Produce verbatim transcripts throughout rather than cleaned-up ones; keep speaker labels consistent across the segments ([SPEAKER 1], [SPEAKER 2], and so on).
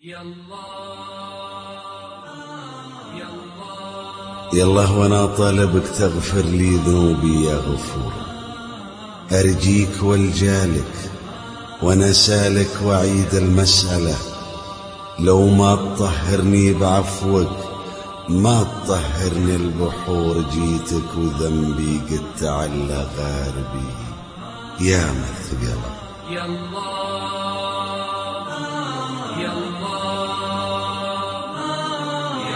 [SPEAKER 1] يالله وانا طالبك تغفر لي ذنوبي يا غفور، ارجيك والجالك وانا سالك وعيد المسألة، لو ما تطهرني بعفوك ما تطهرني البحور، جيتك وذنبي قد تعلى غاربي يا مثقلة.
[SPEAKER 2] يا الله يا الله يا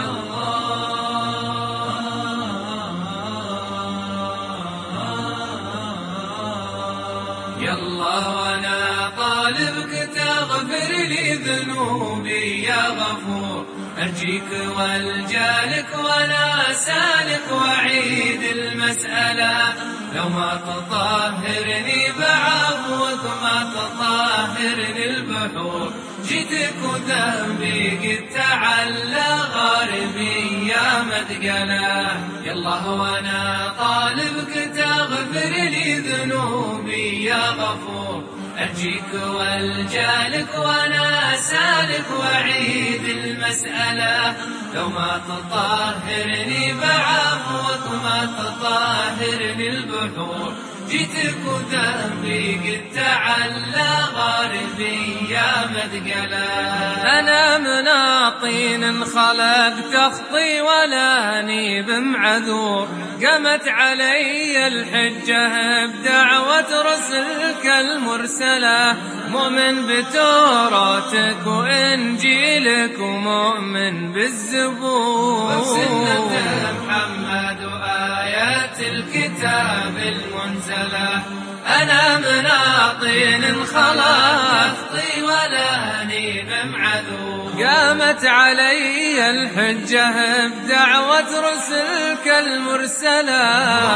[SPEAKER 2] الله يا الله وانا طالبك تغفر لي ذنوبي يا غفور، أرجيك والجالك ولا سالك وعيد المسألة، لو ما تطهرني بعفوك ما تطهرني البحور، جيتك وذنبي قد تعلى غاربي يا مثقلة. يا الله وانا طالبك تغفر لي ذنوبي يا غفور، أرجيك والجالك وانا سالك وعيد المسألة، لو ما تطهرني بعفوك ما تطهرني البحور، جيتك وذنبي قد تعلى غاربي يا مثقلة. أنا من طين انخلقت أخطي ولاني بمعذور، قامت علي الحجة بدعوة رسلك المرسلة، مؤمن بتوراتك وإنجيلك ومؤمن بالزبور، وبسنة محمد وآيات الكتاب المنزلة. أنا من طين انخلقت ولاني بمعذور، قامت علي الحجة بدعوة رسلك المرسلة،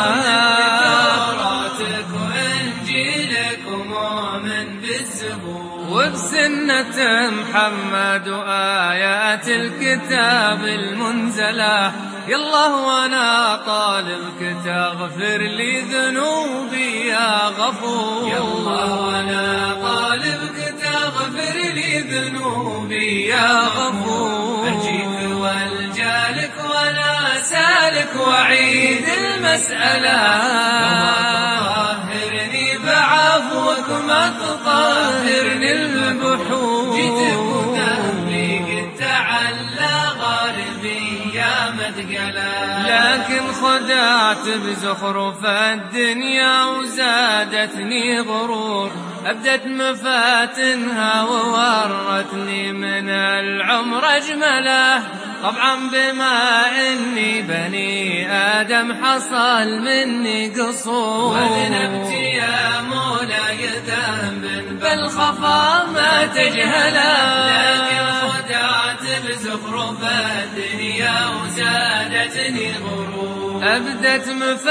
[SPEAKER 2] بتوراتك وإنجيلك ومؤمن بالزبور، وبسنة محمد وآيات الكتاب المنزلة. يا الله وانا طالبك تغفر لي ذنوبي يا غفور، يا الله وانا طالبك تغفر لي ذنوبي يا غفور، أرجيك والجالك وانا سالك وعيد المسألة، ما تطهرني بعفوك ما تطهرني البحور، جيتك وذنبي قد تعلى غاربي يا مثقلة. لكن خدعت بزخرف الدنيا وزادتني غرور، أبدت مفاتنها وورتني من العمر أجمله، طبعا بما إني بني آدم حصل مني قصور، وذنبت يا مولاي ذنب بالخفا ما تجهله، لكن خدعت بزخرف الدنيا وزادتني غرور، أبدت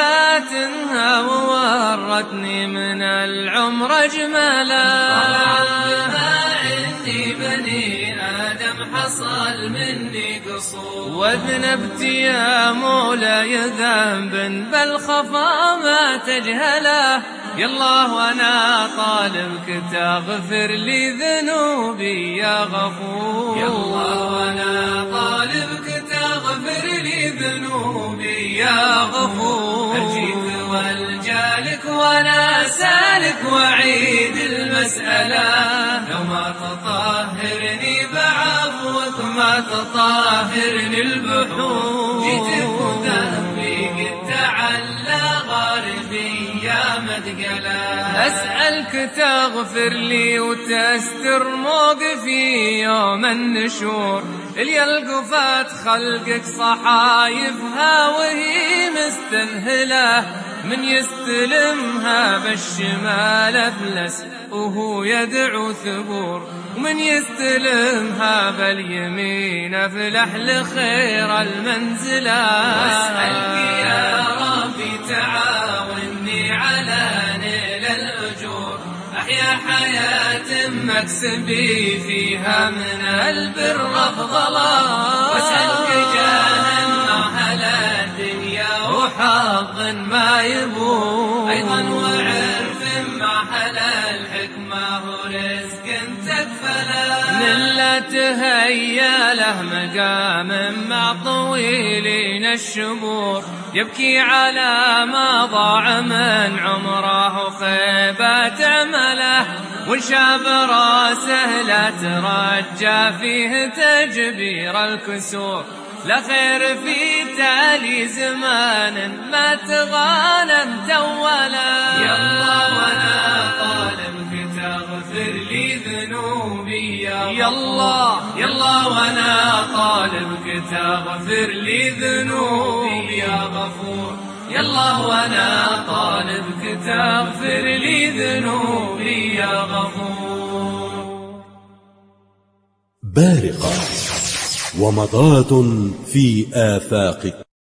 [SPEAKER 2] مفاتنها وورتني من العمر أجمله، طبعا بما إني بني آدم حصل مني قصور، وذنبت يا مولاي ذنب بالخفا ما تجهله. يا الله وانا طالبك تغفر لي ذنوبي يا غفور، يا الله وانا طالبك تغفر لي ذنوبي يا غفور، أرجيك والجالك وانا سالك وعيد المسألة، لو ما تطهرني بعفوك ما تطهرني البحور، جيتك وذنبي قد تعلى غاربي يا مثقلة. أسألك تغفر لي وتستر موقفي يوم النشور، اللي يلقفت خلقك صحايفها وهي مستنهلة، من يستلمها بالشمال أفلس وهو يدعو ثبور، ومن يستلمها باليمين أفلح لخير المنزلة. واسألك يا ربي تعاوني على نيل الأجور، أحيا حياة مكسبي فيها من البر أفضلا، واسألك جاها أهل الدنيا وحظ ما يبور، أيضا وعرف مع حلال الحكمة ورزق تكفلا، ملة تهيأ له مقام مع طويلين الشبور، يبكي على ما ضاع من عمره وخيبات عمله، وانشاب راسه لا ترجى فيه تجبير الكسور، لا خير في تالي زمان ما تغانم تولا. يا الله وانا طالبك تغفر لي ذنوبي يا الله، يا الله وانا طالبك تغفر لي ذنوبي يا غفور، يا الله وانا طالبك تغفر لي ذنوبي يا غفور.
[SPEAKER 3] بارقة ومضات في آفاق